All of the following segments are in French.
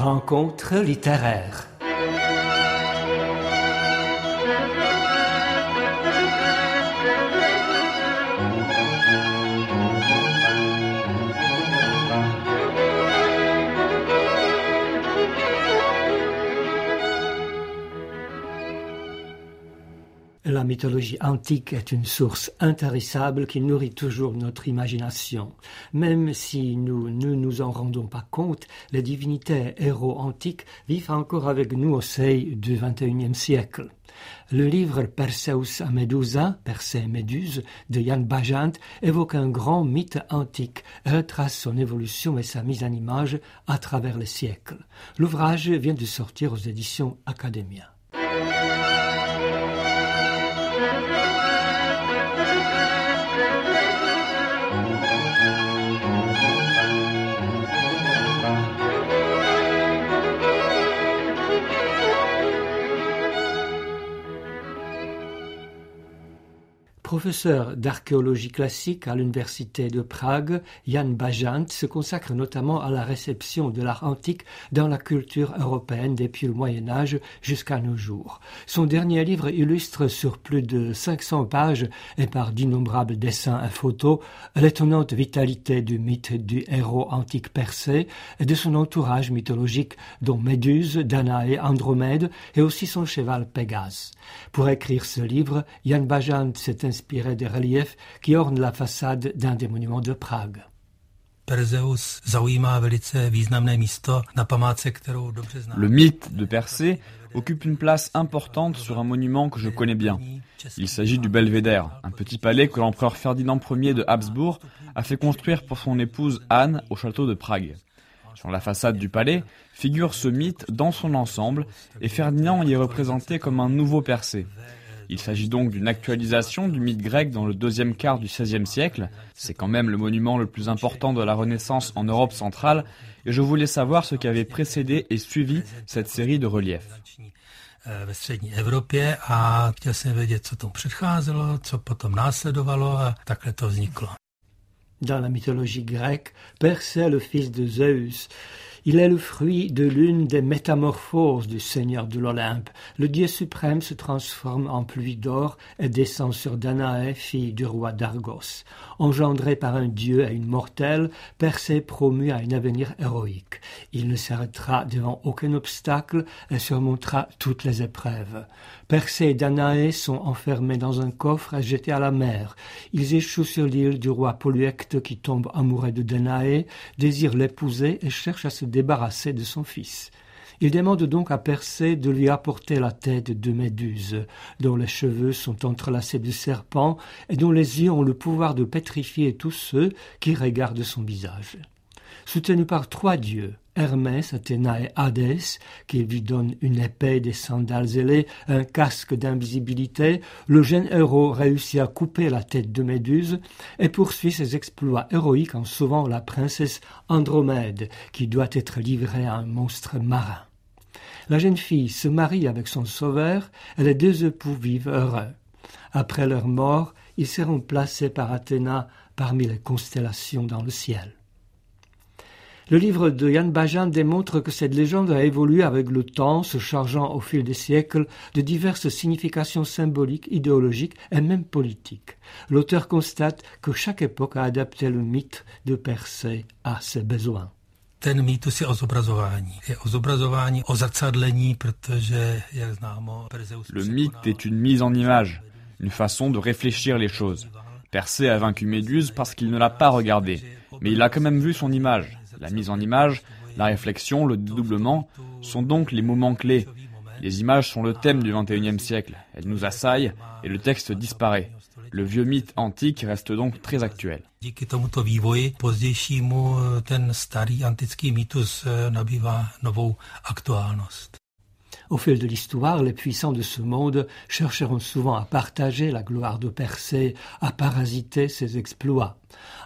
Rencontre littéraire. La mythologie antique est une source intarissable qui nourrit toujours notre imagination. Même si nous ne nous en rendons pas compte, les divinités et héros antiques vivent encore avec nous au seuil du XXIe siècle. Le livre Perseus à Médusa, Persée et Méduse, de Jan Bajant, évoque un grand mythe antique et retrace son évolution et sa mise en image à travers les siècles. L'ouvrage vient de sortir aux éditions Academia. Professeur d'archéologie classique à l'université de Prague, Jan Bajant se consacre notamment à la réception de l'art antique dans la culture européenne depuis le Moyen-Âge jusqu'à nos jours. Son dernier livre illustre sur plus de 500 pages et par d'innombrables dessins et photos l'étonnante vitalité du mythe du héros antique Persée et de son entourage mythologique dont Méduse, Danaé, Andromède et aussi son cheval Pégase. Pour écrire ce livre, Jan Bajant s'est inspiré des reliefs qui ornent la façade d'un des monuments de Prague. Le mythe de Persée occupe une place importante sur un monument que je connais bien. Il s'agit du Belvédère, un petit palais que l'empereur Ferdinand Ier de Habsbourg a fait construire pour son épouse Anne au château de Prague. Sur la façade du palais figure ce mythe dans son ensemble et Ferdinand y est représenté comme un nouveau Persée. Il s'agit donc d'une actualisation du mythe grec dans le deuxième quart du XVIe siècle. C'est quand même le monument le plus important de la Renaissance en Europe centrale et je voulais savoir ce qui avait précédé et suivi cette série de reliefs. Ve střední Evropě a chtěl jsem vědět, co tomu předcházelo, co potom následovalo a takhle to vzniklo. Dans la mythologie grecque, Persée, le fils de Zeus, il est le fruit de l'une des métamorphoses du Seigneur de l'Olympe. Le Dieu suprême se transforme en pluie d'or et descend sur Danaé, fille du roi d'Argos. Engendré par un dieu et une mortelle, Persée promu à un avenir héroïque. Il ne s'arrêtera devant aucun obstacle et surmontera toutes les épreuves. Persée et Danaé sont enfermés dans un coffre et jetés à la mer. Ils échouent sur l'île du roi Polyecte qui tombe amoureux de Danaé, désire l'épouser et cherche à se débarrasser de son fils. Il demande donc à Persée de lui apporter la tête de Méduse, dont les cheveux sont entrelacés de serpents et dont les yeux ont le pouvoir de pétrifier tous ceux qui regardent son visage. Soutenu par 3 dieux, Hermès, Athéna et Hadès, qui lui donnent une épée, des sandales ailées, un casque d'invisibilité, le jeune héros réussit à couper la tête de Méduse et poursuit ses exploits héroïques en sauvant la princesse Andromède, qui doit être livrée à un monstre marin. La jeune fille se marie avec son sauveur et les 2 époux vivent heureux. Après leur mort, ils seront placés par Athéna parmi les constellations dans le ciel. Le livre de Jan Bajant démontre que cette légende a évolué avec le temps, se chargeant au fil des siècles de diverses significations symboliques, idéologiques et même politiques. L'auteur constate que chaque époque a adapté le mythe de Persée à ses besoins. Ten mýtus je o zobrazování. Je o zobrazování, o zrcadlení, protože, jak známo, Perseus... Le mythe est une mise en image, une façon de réfléchir les choses. Persée a vaincu Méduse parce qu'il ne l'a pas regardée, mais il a quand même vu son image. La mise en image, la réflexion, le dédoublement sont donc les moments clés. Les images sont le thème du XXIe siècle. Elles nous assaillent et le texte disparaît. Le vieux mythe antique reste donc très actuel. Díky tomuto vývoji pozdějšímu ten starý antický mýtus nabývá novou aktuálnost. Au fil de l'histoire, les puissants de ce monde chercheront souvent à partager la gloire de Persée, à parasiter ses exploits.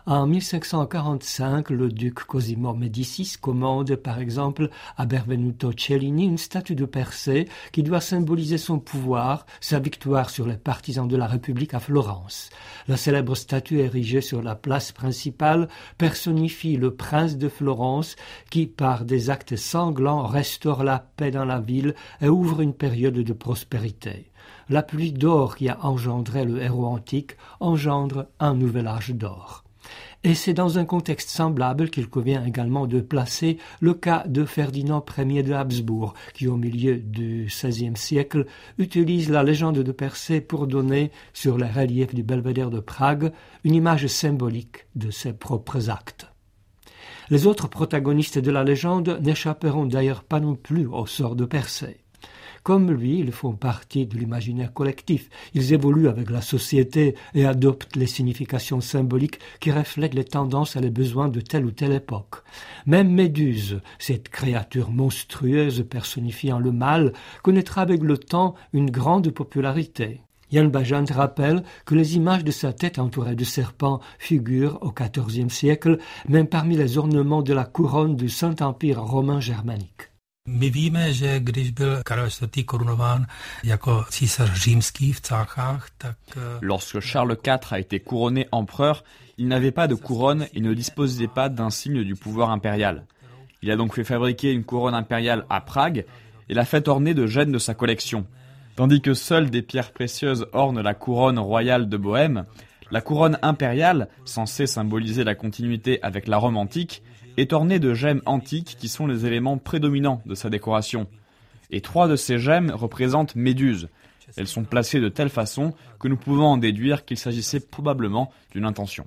En 1545, le duc Cosimo Médicis commande par exemple à Benvenuto Cellini une statue de Persée qui doit symboliser son pouvoir, sa victoire sur les partisans de la République à Florence. La célèbre statue érigée sur la place principale personnifie le prince de Florence qui, par des actes sanglants, restaure la paix dans la ville et ouvre une période de prospérité. La pluie d'or qui a engendré le héros antique engendre un nouvel âge d'or. Et c'est dans un contexte semblable qu'il convient également de placer le cas de Ferdinand Ier de Habsbourg, qui au milieu du XVIe siècle utilise la légende de Persée pour donner, sur les reliefs du belvédère de Prague, une image symbolique de ses propres actes. Les autres protagonistes de la légende n'échapperont d'ailleurs pas non plus au sort de Persée. Comme lui, ils font partie de l'imaginaire collectif. Ils évoluent avec la société et adoptent les significations symboliques qui reflètent les tendances et les besoins de telle ou telle époque. Même Méduse, cette créature monstrueuse personnifiant le mal, connaîtra avec le temps une grande popularité. Jan Bajant rappelle que les images de sa tête entourée de serpents figurent au XIVe siècle, même parmi les ornements de la couronne du Saint-Empire romain germanique. My víme, že když byl Karel IV. Korunován jako císař římský v Cáchách, tak... Lorsque Charles IV a été couronné empereur, il n'avait pas de couronne et ne disposait pas d'un signe du pouvoir impérial. Il a donc fait fabriquer une couronne impériale à Prague et l'a fait orner de gemmes de sa collection. Tandis que seules des pierres précieuses ornent la couronne royale de Bohême, la couronne impériale, censée symboliser la continuité avec la Rome antique, est ornée de gemmes antiques qui sont les éléments prédominants de sa décoration. Et 3 de ces gemmes représentent Méduse. Elles sont placées de telle façon que nous pouvons en déduire qu'il s'agissait probablement d'une intention.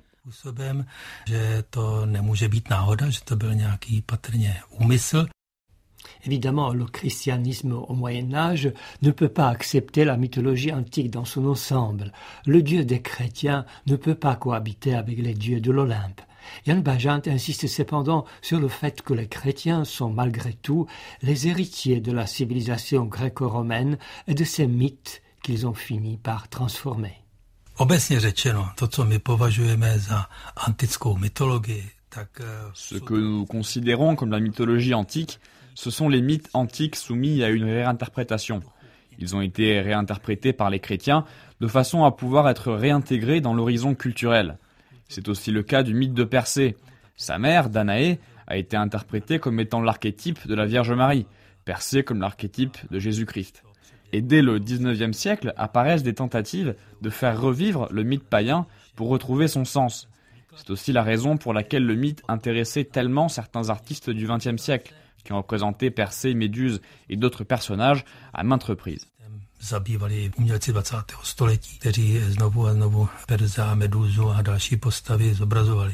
Évidemment, le christianisme au Moyen-Âge ne peut pas accepter la mythologie antique dans son ensemble. Le Dieu des chrétiens ne peut pas cohabiter avec les dieux de l'Olympe. Jan Bajant insiste cependant sur le fait que les chrétiens sont malgré tout les héritiers de la civilisation gréco-romaine et de ces mythes qu'ils ont fini par transformer. Obecně řečeno, to, co my považujeme za antickou mytologii, tak... Ce que nous considérons comme la mythologie antique, ce sont les mythes antiques soumis à une réinterprétation. Ils ont été réinterprétés par les chrétiens de façon à pouvoir être réintégrés dans l'horizon culturel. C'est aussi le cas du mythe de Persée. Sa mère, Danaé, a été interprétée comme étant l'archétype de la Vierge Marie, Persée comme l'archétype de Jésus-Christ. Et dès le XIXe siècle apparaissent des tentatives de faire revivre le mythe païen pour retrouver son sens. C'est aussi la raison pour laquelle le mythe intéressait tellement certains artistes du XXe siècle, qui ont représenté Persée, Méduse et d'autres personnages à maintes reprises. Zabývali umělci 20. století, kteří znovu a znovu Perza, Médusu a další postavy zobrazovali.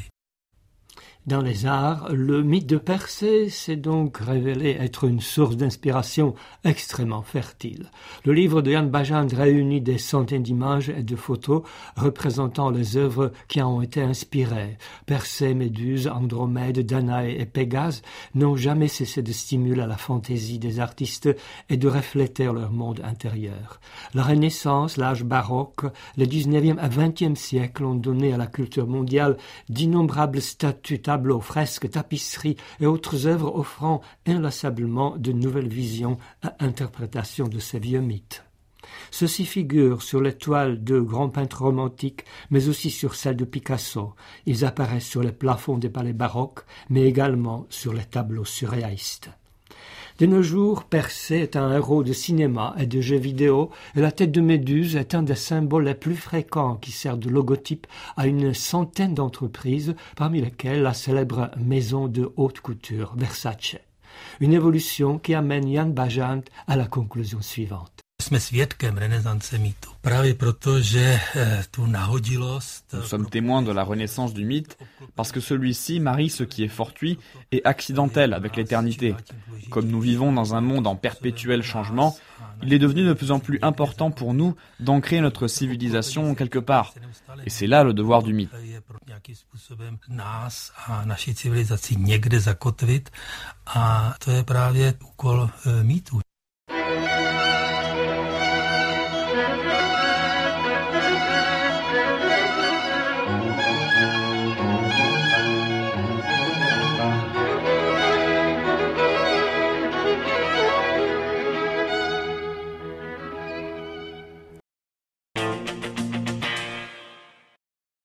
Dans les arts, le mythe de Persée s'est donc révélé être une source d'inspiration extrêmement fertile. Le livre de Jan Bajant réunit des centaines d'images et de photos représentant les œuvres qui en ont été inspirées. Persée, Méduse, Andromède, Danaé et Pégase n'ont jamais cessé de stimuler la fantaisie des artistes et de refléter leur monde intérieur. La Renaissance, l'âge baroque, les 19e et 20e siècles ont donné à la culture mondiale d'innombrables statues, tableaux, fresques, tapisseries et autres œuvres offrant inlassablement de nouvelles visions et interprétations de ces vieux mythes. Ceux-ci figurent sur les toiles de grands peintres romantiques, mais aussi sur celles de Picasso. Ils apparaissent sur les plafonds des palais baroques, mais également sur les tableaux surréalistes. De nos jours, Persée est un héros de cinéma et de jeux vidéo, et la tête de Méduse est un des symboles les plus fréquents qui sert de logotype à une centaine d'entreprises, parmi lesquelles la célèbre maison de haute couture Versace. Une évolution qui amène Jan Bajant à la conclusion suivante. Jsme svědkem renesance mýtu. Právě proto, že tu nahodilost... Nous sommes témoins de la renaissance du mythe parce que celui-ci marie ce qui est fortuit et accidentel avec l'éternité. Comme nous vivons dans un monde en perpétuel changement, il est devenu de plus en plus important pour nous d'ancrer notre civilisation quelque part. Et c'est là le devoir du mythe. Nás a naši civilizaci někde zakotvit a to je právě úkol mýtu.